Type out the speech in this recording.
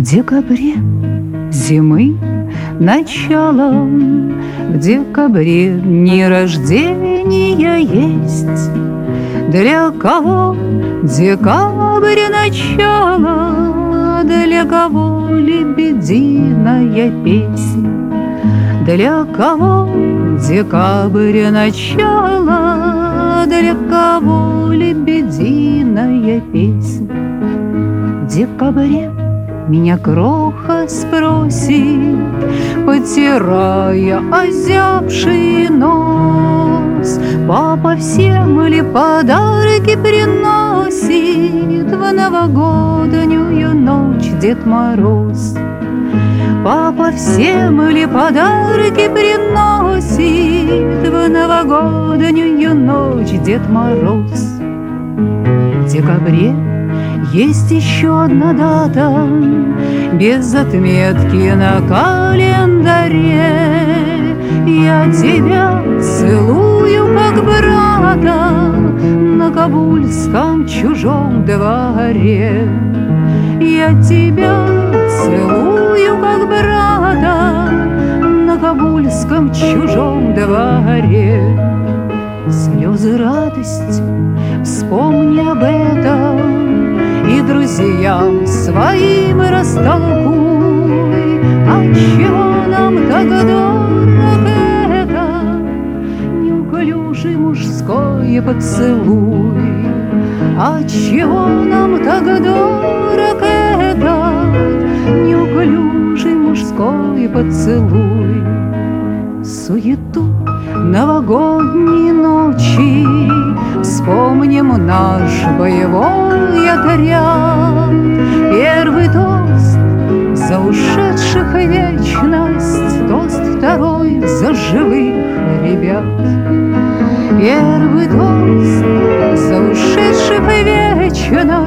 декабре зимы начало, в декабре дни рождения есть. Для кого декабрь начало, для кого лебединая песня. Для кого декабрь начало, для кого лебединая песня. В декабре меня кроха спросит, потирая озябший нос: папа всем ли подарки приносит в новогоднюю ночь Дед Мороз? Папа всем ли подарки приносит в новогоднюю ночь Дед Мороз? В декабре есть еще одна дата, без отметки на календаре. Я тебя целую, как брата, на кабульском чужом дворе. Я тебя целую, как брата, на кабульском чужом дворе. Слезы радости, вспомни об этом, и друзьям своим растолкуй. Отчего нам так дорог это неуклюжий мужской поцелуй? Отчего нам так дорог этот неуклюжий мужской поцелуй? Суету новогодней ночи вспомним наш боевой отряд. Первый тост за ушедших в вечность, тост второй за живых ребят. Первый тост за ушедших в вечность,